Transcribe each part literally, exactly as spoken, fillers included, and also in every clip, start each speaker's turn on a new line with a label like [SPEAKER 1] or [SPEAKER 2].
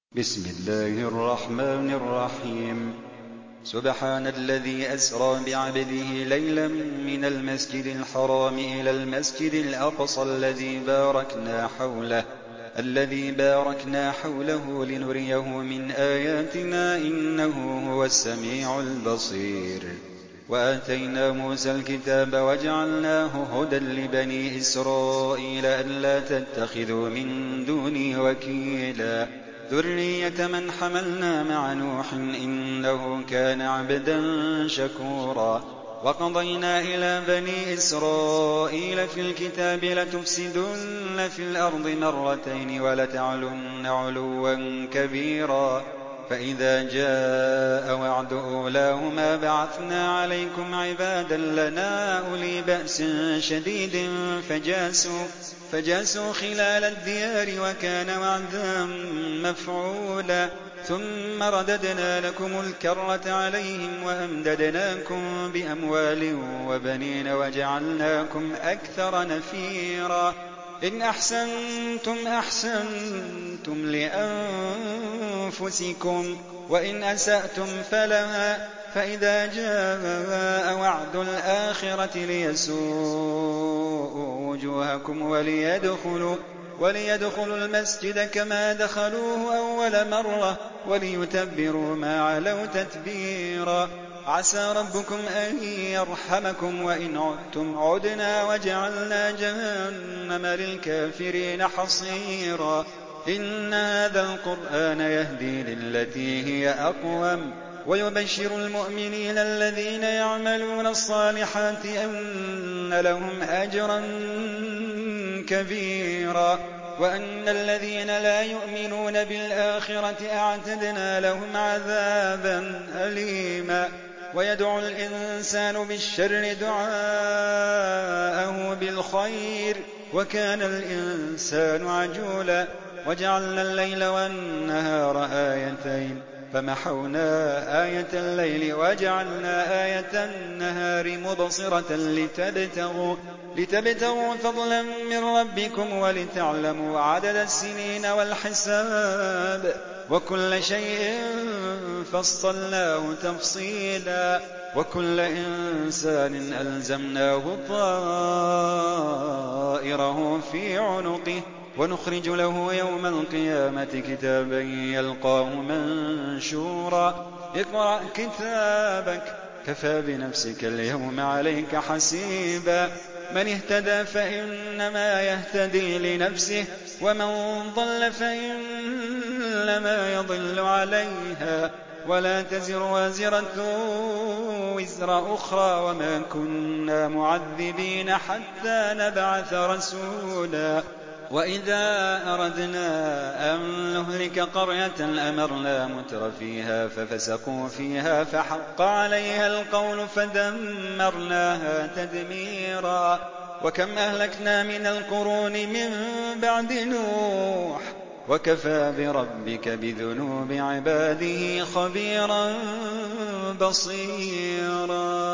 [SPEAKER 1] بسم الله الرحمن الرحيم سبحان الذي أسرى بعبده ليلا من المسجد الحرام إلى المسجد الأقصى الذي باركنا حوله الذي باركنا حوله لنريه من آياتنا إنه هو السميع البصير وآتينا موسى الكتاب وجعلناه هدى لبني إسرائيل ألا تتخذوا من دوني وكيلا ذرية من حملنا مع نوح إنه كان عبدا شكورا وقضينا إلى بني إسرائيل في الكتاب لتفسدن في الأرض مرتين ولتعلن علوا كبيرا فإذا جاء وعد أولاهما بعثنا عليكم عبادا لنا أولي بأس شديد فجاسوا, فجاسوا خلال الديار وكان وعدا مفعولا ثم رددنا لكم الكرة عليهم وأمددناكم بأموال وبنين وجعلناكم أكثر نفيرا إن أحسنتم أحسنتم لأنفسكم وإن أسأتم فلها فإذا جاء وعد الآخرة ليسوءوا وجوهكم وليدخلوا, وليدخلوا المسجد كما دخلوه أول مرة وليتبروا ما علوا تتبيرا عسى ربكم أن يرحمكم وإن عدتم عدنا وجعلنا جهنم للكافرين حصيرا إن هذا القرآن يهدي للتي هي أقوم ويبشر المؤمنين الذين يعملون الصالحات أن لهم أجرا كبيرا وأن الذين لا يؤمنون بالآخرة أعتدنا لهم عذابا أليما ويدعو الإنسان بالشر دعاءه بالخير وكان الإنسان عجولا وجعلنا الليل والنهار آيتين فمحونا آية الليل وجعلنا آية النهار مبصرة لتبتغوا, لتبتغوا فضلا من ربكم ولتعلموا عدد السنين والحساب وكل شيء فصلناه تفصيلا وكل إنسان ألزمناه طائره في عنقه ونخرج له يوم القيامة كتابا يلقاه منشورا اقرأ كتابك كفى بنفسك اليوم عليك حسيبا من اهتدى فإنما يهتدي لنفسه ومن ضل فإنما يضل عليها ولا تزر وازرة وزر أخرى وما كنا معذبين حتى نبعث رسولا وإذا أردنا أن نهلك قرية أمرنا متر فيها ففسقوا فيها فحق عليها القول فدمرناها تدميرا وكم أهلكنا من القرون من بعد نوح وكفى بربك بذنوب عباده خبيرا بصيرا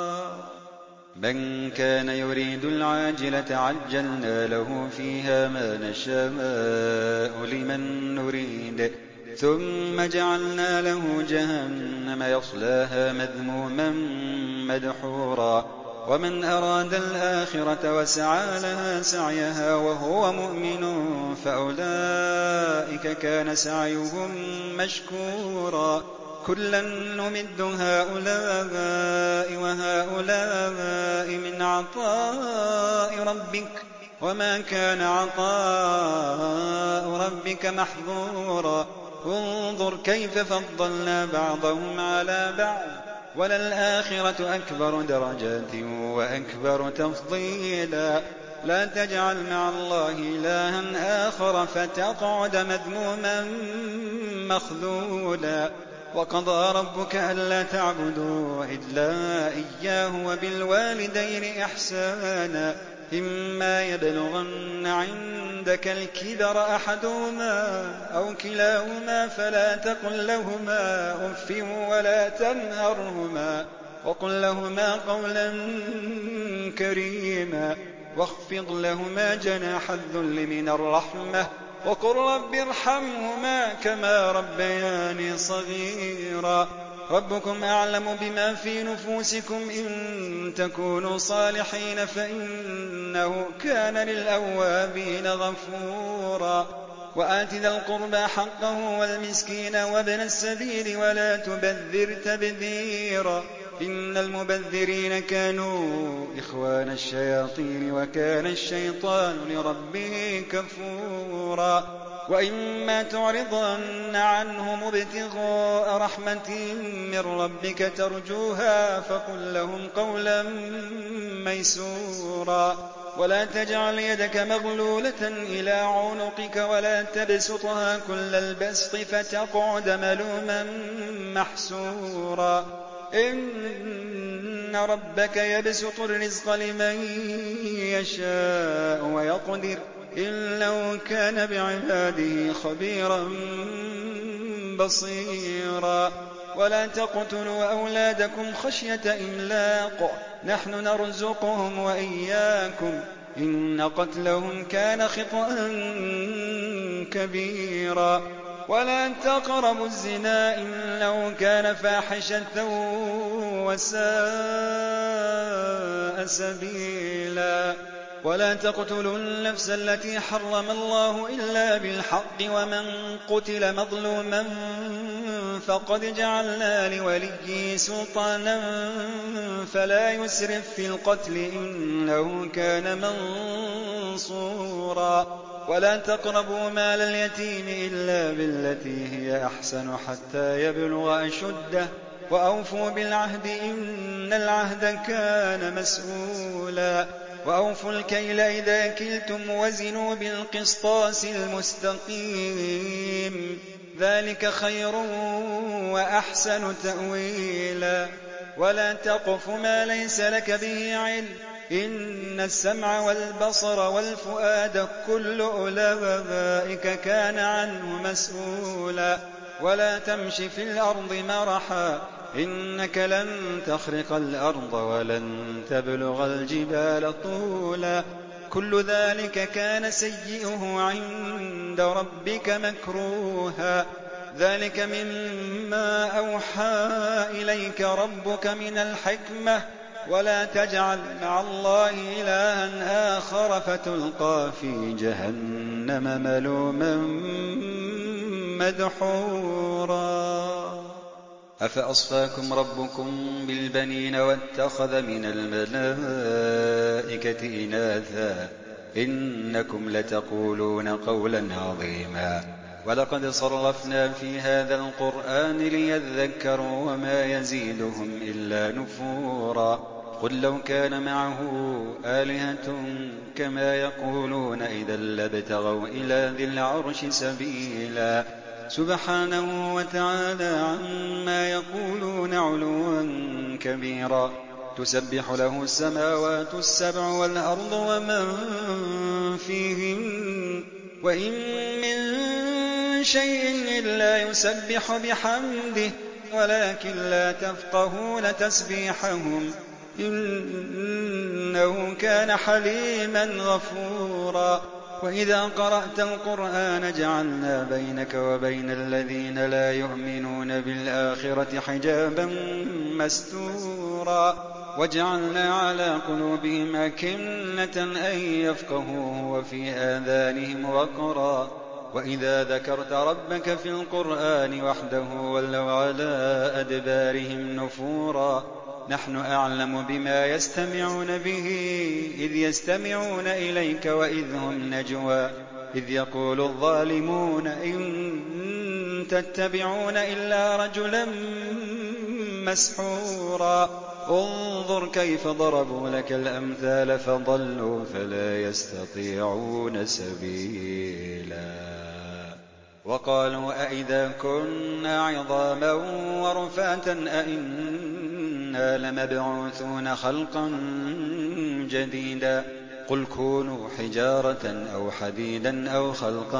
[SPEAKER 1] من كان يريد العاجلة عجلنا له فيها ما نشاء لمن نريد ثم جعلنا له جهنم يصلاها مذموما مدحورا ومن أراد الآخرة وسعى لها سعيها وهو مؤمن فأولئك كان سعيهم مشكورا كلا نمد هؤلاء وهؤلاء من عطاء ربك وما كان عطاء ربك محظورا انظر كيف فضلنا بعضهم على بعض وللآخرة أكبر درجات وأكبر تفضيلا لا تجعل مع الله إلها آخر فتقعد مذموما مخذولا وقضى ربك ألا تعبدوا إلا إياه وبالوالدين إحسانا إما يبلغن عندك الكبر أحدهما أو كلاهما فلا تقل لهما أف ولا تنهرهما وقل لهما قولا كريما واخفض لهما جناح الذل من الرحمة وقل رب ارحمهما كما ربياني صغيرا ربكم أعلم بما في نفوسكم إن تكونوا صالحين فإنه كان للأوابين غفورا وآت ذا القربى حقه والمسكين وابن السبيل ولا تبذر تبذيرا إن المبذرين كانوا إخوان الشياطين وكان الشيطان لربه كفورا وإما تعرضن عنهم ابتغاء رحمة من ربك ترجوها فقل لهم قولا ميسورا ولا تجعل يدك مغلولة إلى عنقك ولا تبسطها كل البسط فتقعد ملوما محسورا إن ربك يبسط الرزق لمن يشاء ويقدر إنه كان بعباده خبيرا بصيرا ولا تقتلوا أولادكم خشية إملاق نحن نرزقهم وإياكم إن قتلهم كان خطأ كبيرا ولا تقربوا الزنا إنه كان فاحشة وساء سبيلا ولا تقتلوا النفس التي حرم الله إلا بالحق ومن قتل مظلوما فقد جعلنا لوليه سلطانا فلا يسرف في القتل إنه كان منصورا ولا تقربوا مال اليتيم إلا بالتي هي أحسن حتى يبلغ أشده وأوفوا بالعهد إن العهد كان مسؤولا وأوفوا الكيل إذا كلتم وزنوا بالقسطاس المستقيم ذلك خير وأحسن تأويلا ولا تقف ما ليس لك به علم إن السمع والبصر والفؤاد كل أولئك كان عنه مسؤولا ولا تمش في الأرض مرحا إنك لن تخرق الأرض ولن تبلغ الجبال طولا كل ذلك كان سيئه عند ربك مكروها ذلك مما أوحى إليك ربك من الحكمة ولا تجعل مع الله إلها آخر فتلقى في جهنم ملوما مدحورا أفأصفاكم ربكم بالبنين واتخذ من الملائكة إناثا إنكم لتقولون قولا عظيما ولقد صرفنا في هذا القرآن ليذكروا وما يزيدهم إلا نفورا قل لو كان معه آلهة كما يقولون إذا لابتغوا إلى ذي العرش سبيلا سبحانه وتعالى عما يقولون علوا كبيرا تسبح له السماوات السبع والأرض ومن فيهن وإن من شيء إلا يسبح بحمده ولكن لا تفقهون تسبيحهم إنه كان حليما غفورا وإذا قرأت القرآن جعلنا بينك وبين الذين لا يؤمنون بالآخرة حجابا مستورا وجعلنا على قلوبهم أكنة أن يفقهوه وفي آذانهم وقرا وإذا ذكرت ربك في القرآن وحده ولوا على أدبارهم نفورا نحن أعلم بما يستمعون به إذ يستمعون إليك وإذ هم نجوى إذ يقول الظالمون إن تتبعون إلا رجلا مسحورا انظر كيف ضربوا لك الأمثال فضلوا فلا يستطيعون سبيلا وقالوا أئذا كنا عظاما ورفاتا أئنا لمبعوثون خلقا جديدا قل كونوا حجارة أو حديدا أو خلقا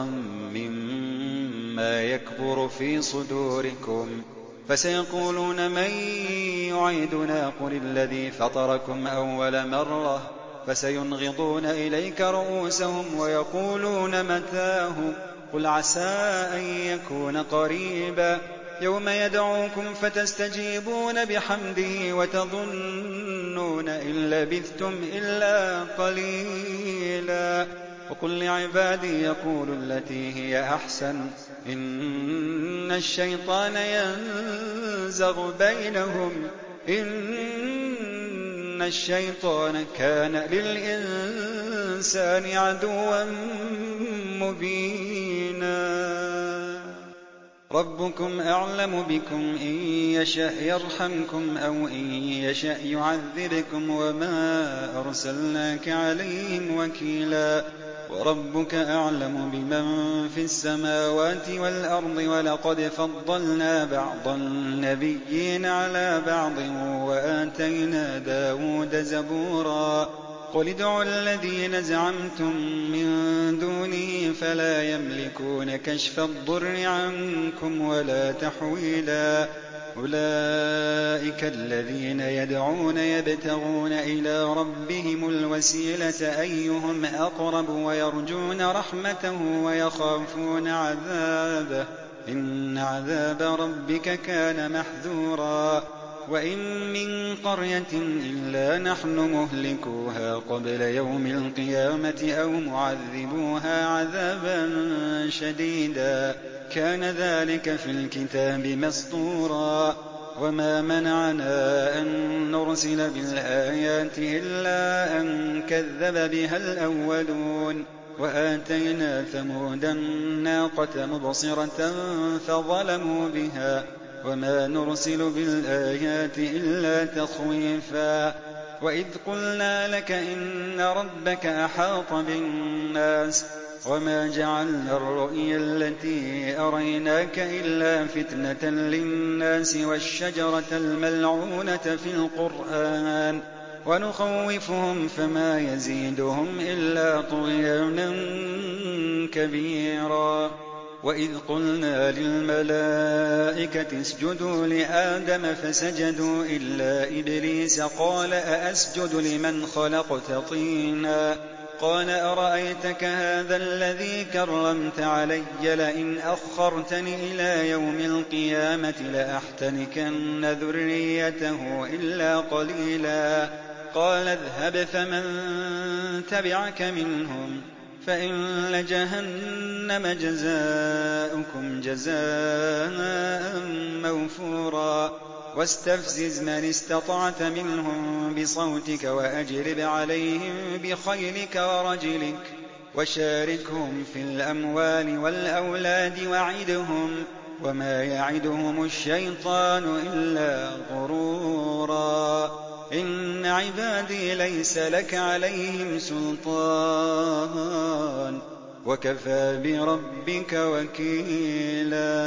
[SPEAKER 1] مما يكبر في صدوركم فسيقولون من يعيدنا قل الذي فطركم أول مرة فسينغضون إليك رؤوسهم ويقولون متاه قل عسى أن يكون قريبا يوم يدعوكم فتستجيبون بحمده وتظنون إن لبثتم إلا قليلا وقل لعبادي يقولوا التي هي أحسن إن الشيطان ينزغ بينهم إن الشيطان كان للإنسان عدوا مبينا ربكم أعلم بكم إن يشأ يرحمكم أو إن يشأ يعذبكم وما أرسلناك عليهم وكيلا وربك أعلم بمن في السماوات والأرض ولقد فضلنا بعض النبيين على بعض وآتينا داود زبورا قل ادعوا الذين زعمتم من دونه فلا يملكون كشف الضر عنكم ولا تحويلا أولئك الذين يدعون يبتغون إلى ربهم الوسيلة أيهم أقرب ويرجون رحمته ويخافون عذابه إن عذاب ربك كان محذورا وإن من قرية إلا نحن مهلكوها قبل يوم القيامة أو معذبوها عذابا شديدا كان ذلك في الكتاب مسطورا وما منعنا أن نرسل بالآيات إلا أن كذب بها الأولون وآتينا ثمود الناقة مبصرة فظلموا بها وما نرسل بالآيات إلا تخويفا وإذ قلنا لك إن ربك أحاط بالناس وما جعلنا الرؤيا التي أريناك إلا فتنة للناس والشجرة الملعونة في القرآن ونخوفهم فما يزيدهم إلا طغيانا كبيرا وإذ قلنا للملائكة اسجدوا لآدم فسجدوا إلا إبليس قال أأسجد لمن خلقت طينا قال أرأيتك هذا الذي كرمت علي لئن أخرتني إلى يوم القيامة لأحتنكن ذريته إلا قليلا قال اذهب فمن تبعك منهم فإن جهنم جزاؤكم جزاء موفورا واستفزز من استطعت منهم بصوتك وأجلب عليهم بخيلك ورجلك وشاركهم في الأموال والأولاد وعدهم وما يعدهم الشيطان إلا غرورا إن عبادي ليس لك عليهم سلطان وكفى بربك وكيلا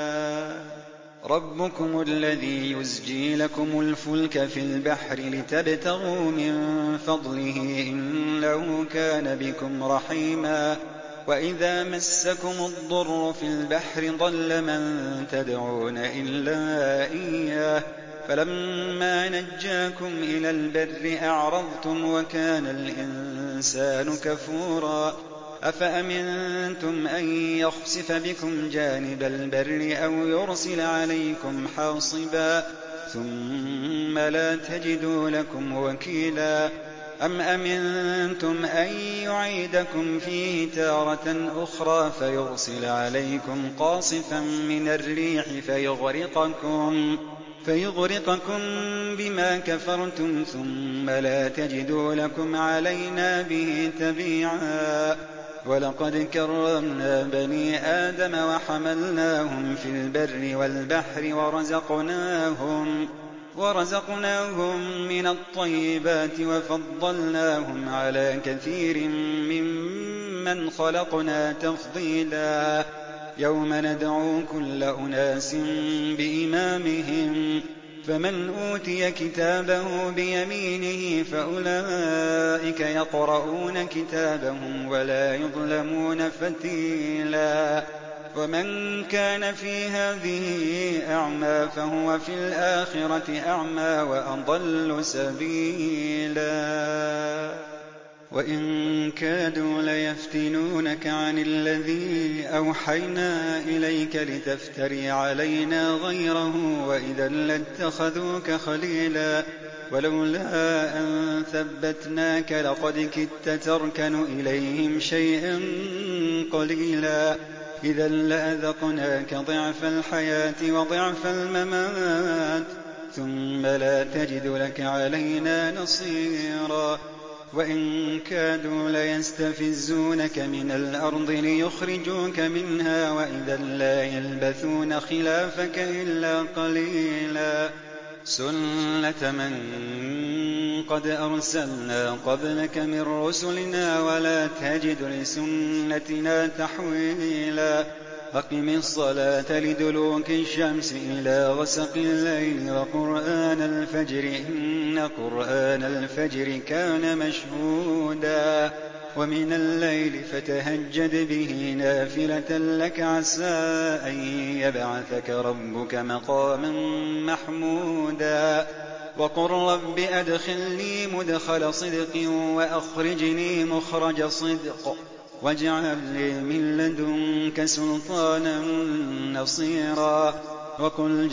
[SPEAKER 1] ربكم الذي يزجي لكم الفلك في البحر لتبتغوا من فضله إنه كان بكم رحيما وإذا مسكم الضر في البحر ضل من تدعون إلا إياه فلما نجاكم إلى البر أعرضتم وكان الإنسان كفورا أفأمنتم أن يخسف بكم جانب البر أو يرسل عليكم حاصبا ثم لا تجدوا لكم وكيلا أم أمنتم أن يعيدكم فيه تارة أخرى فيرسل عليكم قاصفا من الريح فيغرقكم فيغرقكم بما كفرتم ثم لا تجدوا لكم علينا به تبيعا ولقد كرمنا بني آدم وحملناهم في البر والبحر ورزقناهم ورزقناهم من الطيبات وفضلناهم على كثير ممن خلقنا تفضيلا يوم ندعو كل أناس بإمامهم فمن أوتي كتابه بيمينه فأولئك يقرؤون كتابهم ولا يظلمون فتيلا ومن كان في هذه أعمى فهو في الآخرة أعمى وأضل سبيلا وإن كادوا ليفتنونك عن الذي أوحينا إليك لتفتري علينا غيره وإذا لاتخذوك خليلا ولولا أن ثبتناك لقد كدت تركن إليهم شيئا قليلا إذا لأذقناك ضعف الحياة وضعف الممات ثم لا تجد لك علينا نصيرا وإن كادوا ليستفزونك من الأرض ليخرجوك منها وإذا لا يلبثون خلافك إلا قليلا سنة من قد أرسلنا قبلك من رسلنا ولا تجد لسنتنا تحويلا أقم الصلاة لدلوك الشمس إلى غسق الليل وقرآن الفجر إن قرآن الفجر كان مشهودا ومن الليل فتهجد به نافلة لك عسى أن يبعثك ربك مقاما محمودا وقل رب أدخلني مدخل صدق وأخرجني مخرج صدق واجعل لي من لدنك سلطانا نصيرا وقل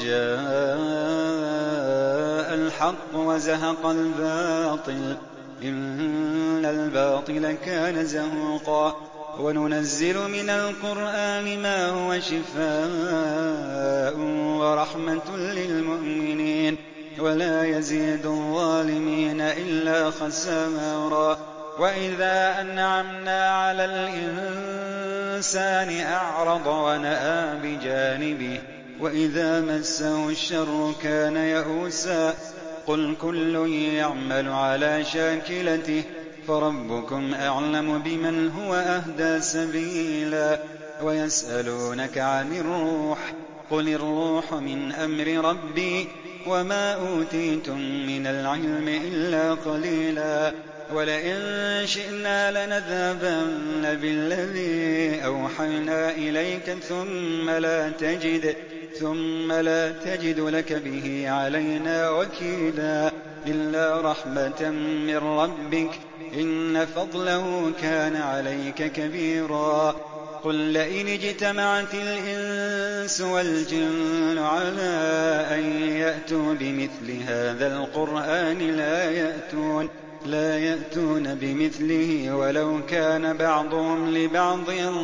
[SPEAKER 1] جاء الحق وزهق الباطل إن الباطل كان زهوقا وننزل من القرآن ما هو شفاء ورحمة للمؤمنين ولا يزيد الظالمين إلا خسارا وإذا أنعمنا على الإنسان أعرض ونأى بجانبه وإذا مسه الشر كان يئوسا قل كل يعمل على شاكلته فربكم أعلم بمن هو أهدى سبيلا ويسألونك عن الروح قل الروح من أمر ربي وما أوتيتم من العلم إلا قليلا ولئن شئنا لنذهبن بالذي أوحينا إليك ثم لا تجد ثم لا تجد لك به علينا وكيلا إلا رحمة من ربك إن فضله كان عليك كبيرا قل لئن اجتمعت الإنس والجن على أن يأتوا بمثل هذا القرآن لا يأتون لا يأتون بمثله ولو كان بعضهم لبعض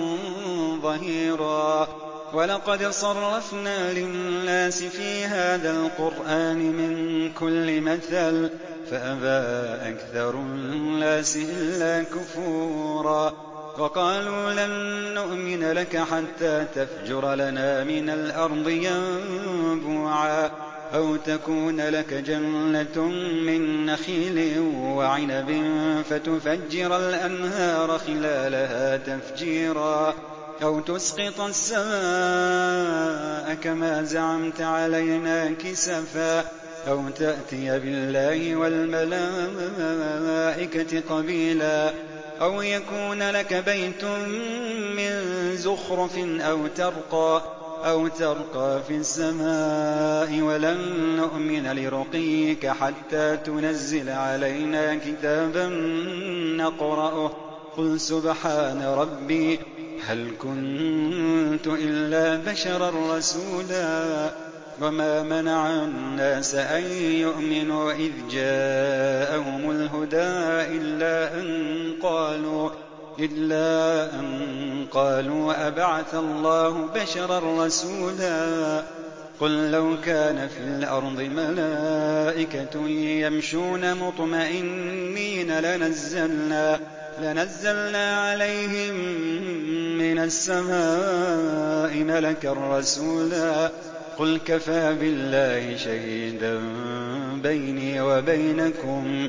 [SPEAKER 1] ظهيرا ولقد صرفنا للناس في هذا القرآن من كل مثل فأبى أكثر الناس إلا كفورا وقالوا لن نؤمن لك حتى تفجر لنا من الأرض ينبوعا أو تكون لك جنة من نخيل وعنب فتفجر الأنهار خلالها تفجيرا أو تسقط السماء كما زعمت علينا كسفا أو تأتي بالله والملائكة قبيلا أو يكون لك بيت من زخرف أو ترقى أو ترقى في السماء ولن نؤمن لرقيك حتى تنزل علينا كتابا نقرأه قل سبحان ربي هل كنت إلا بشرا رسولا وما منع الناس أن يؤمنوا إذ جاءهم الهدى إلا أن قالوا إلا أن قالوا أبعث الله بشرا رسولا قل لو كان في الأرض ملائكة يمشون مطمئنين لنزلنا لنزلنا عليهم من السماء ملكا رسولا قل كفى بالله شهيدا بيني وبينكم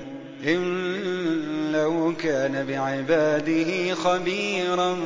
[SPEAKER 1] إنه كان بعباده خبيرا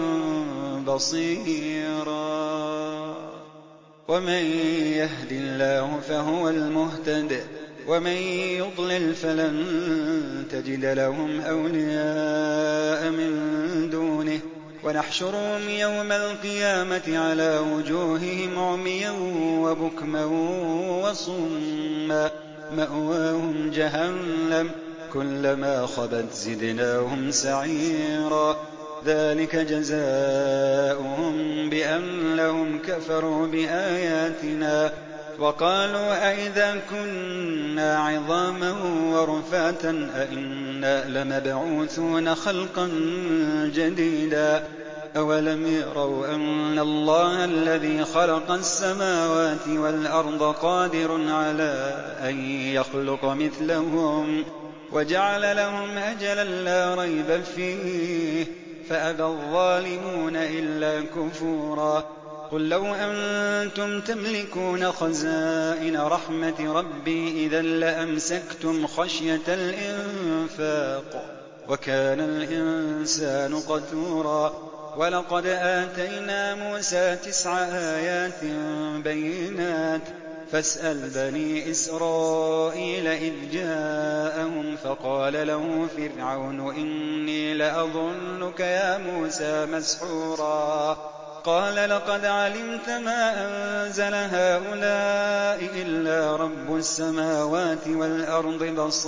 [SPEAKER 1] بصيرا ومن يهد الله فهو المهتد ومن يضلل فلن تجد لهم أولياء من دونه ونحشرهم يوم القيامة على وجوههم عميا وبكما وصما مأواهم جهنم كلما خبت زدناهم سعيرا ذلك جزاؤهم بأنهم كفروا بآياتنا وقالوا أئذا كنا عظاما ورفاتا أئنا لمبعوثون خلقا جديدا أولم يروا أن الله الذي خلق السماوات والأرض قادر على أن يخلق مثلهم وجعل لهم أجلا لا ريب فيه فأبى الظالمون إلا كفورا قل لو أنتم تملكون خزائن رحمة ربي إذا لأمسكتم خشية الإنفاق وكان الإنسان قتورا ولقد آتينا موسى تسع آيات بينات فاسأل بني إسرائيل إذ جاءهم فقال له فرعون إني لأظنك يا موسى مسحورا قال لقد علمت ما أنزل هؤلاء إلا رب السماوات والأرض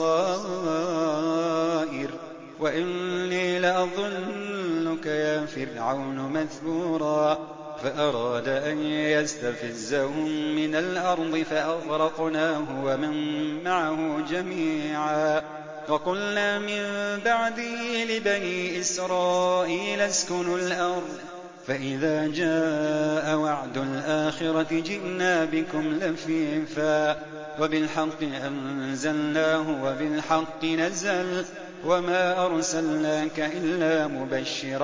[SPEAKER 1] بصائر وإني لأظنك يا فرعون مثبورا فأراد أن يستفزهم من الأرض فأغرقناه ومن معه جميعا وقلنا من بعده لبني إسرائيل اسكنوا الأرض فإذا جاء وعد الآخرة جئنا بكم لفيفا وبالحق أنزلناه وبالحق نزل وما أرسلناك إلا مبشرا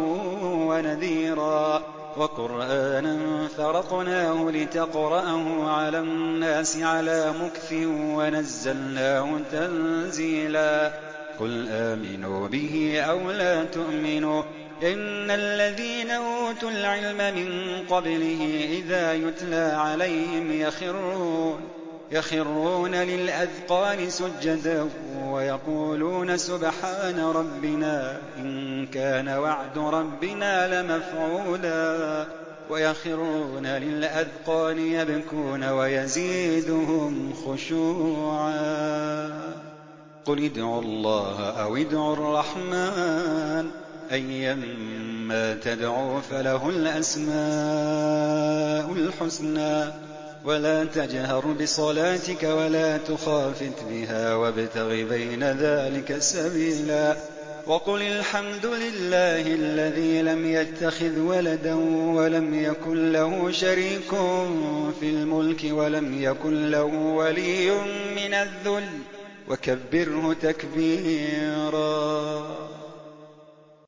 [SPEAKER 1] ونذيرا وقرآنا فرقناه لتقرأه على الناس على مكث ونزلناه تنزيلا قل آمنوا به أو لا تؤمنوا إن الذين أوتوا العلم من قبله إذا يتلى عليهم يخرون يخرون للأذقان سجدا ويقولون سبحان ربنا إن كان وعد ربنا لمفعولا ويخرون للأذقان يبكون ويزيدهم خشوعا قل ادعوا الله أو ادعوا الرحمن أيما تدعوا فله الأسماء الحسنى ولا تجهر بصلاتك ولا تخافت بها وابتغ بين ذلك سبيلا وقل الحمد لله الذي لم يتخذ ولدا ولم يكن له شريك في الملك ولم يكن له ولي من الذل وكبره تكبيرا